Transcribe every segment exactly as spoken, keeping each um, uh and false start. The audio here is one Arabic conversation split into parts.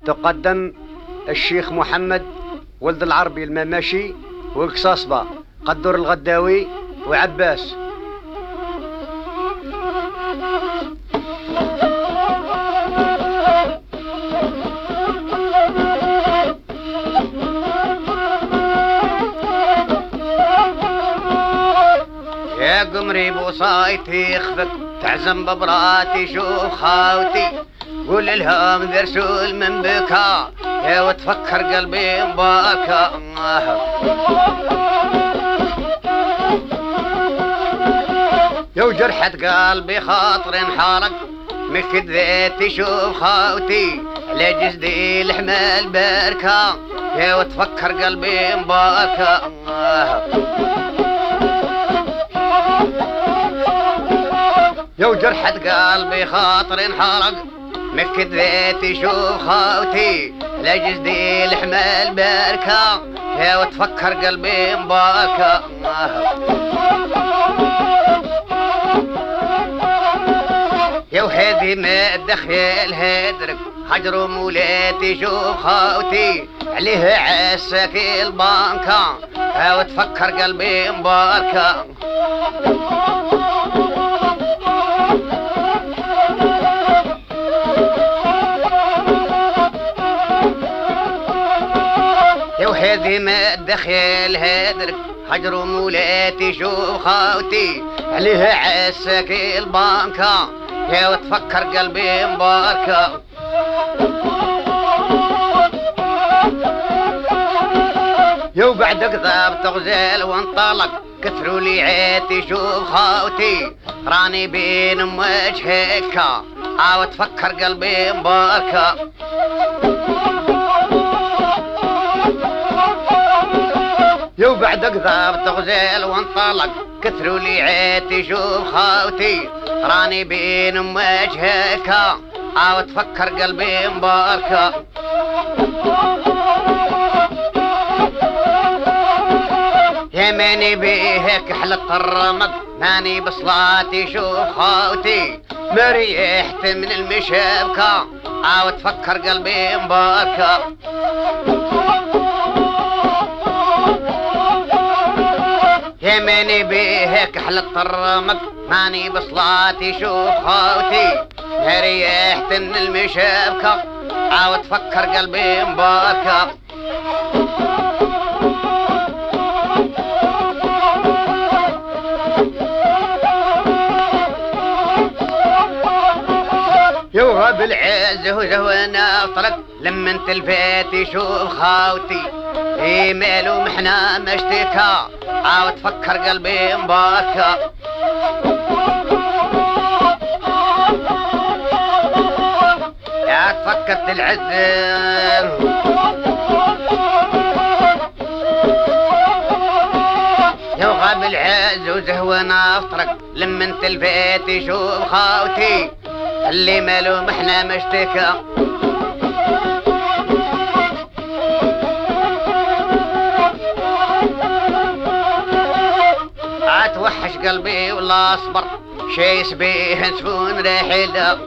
تقدم الشيخ محمد ولد العربي المماشي والقصاصبة قدر الغداوي وعباس. يا قمري بوصايتي خفت تعزم ببراتي شوف خاوتي قول لهم ذرسول من بكا يا وتفكر قلبي مباكا يا وجرحت قلبي خاطر انحرق مكد ذاتي شوف خاوتي على جسدي الحمال بركة يا وتفكر قلبي مباكا يا وجرحت قلبي خاطر انحرق مكد ذاتي شوف خاوتي على جسدي الحمال بركة يا وتفكر قلبي مباكا يا وهذي ما دخل هدرك حجروا مولاتي شوف خاوتي عليه عساك البنكة يا وتفكر قلبي مباركة يا وهذي ما دخل هدرك حجروا مولاتي شوف خاوتي عليه عساك البنكة يا وتفكر قلبي مباركة يا وبعدك ذاب غزال وانطلق كثروا لي عيتي شوف خاوتي راني بين وجهك ها وتفكر قلبي مباركة يا وبعدك ذاب غزال وانطلق كثروا لي عيتي شوف خاوتي راني بين وجهك ها وتفكر قلبي مباركة يا ماني بيهك حلت الرمض ماني بصلاتي شوف خاوتي ما ريحت من المشابكة ها وتفكر قلبي مباركة يا ماني بيهك حلت الرمض ماني بصلاتي شوف خاوتي ما ريحت من المشابكة ها وتفكر قلبي مباركة يوهب العز وزوانا طرق لما انت الفاتي شوف خاوتي اي مالو محنا مشتكى عاود تفكر قلبي مباكى يا تفكرت العز يوغب العز وزهوانا طرق لما انت الفاتي شوف خاوتي اللي مالو محنا مشتكى اتوحش قلبي ولا اصبر شي يسبيه نسفون رحلة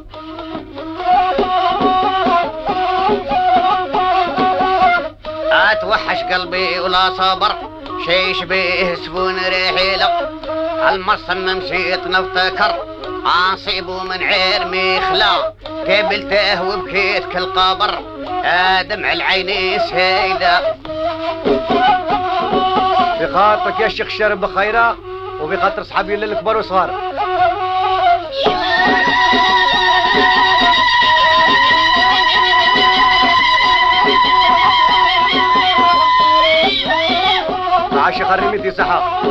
اتوحش قلبي ولا صبر شي يشبيه سفون رحلة المصم مشيت نفتكر عاصيبه من عير ميخلا قابلته وبكيت كل قبر دمع العيني سيدة بخاطرك يا شيخ شرب بخيرة وبخاطر صحابي اللي الكبار وصغار عاشق الرميتي صحة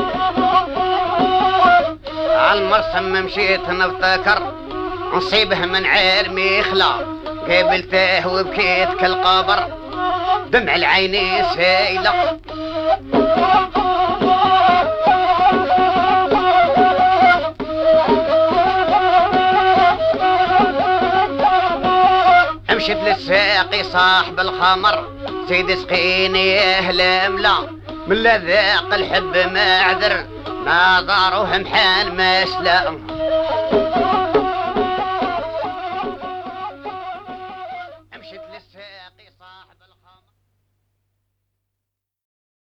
عالمرسم مشيت نفتكر نصيبه من عير ميخلا قابلته وبكيت كالقبر دمع العيني سيلة مشيت للساقي صاحب الخمر سيد سقيني اهل ملا من لذاق الحب ما عذر ما ضاروه محان ما سلام مشيت للساقي صاحب الخير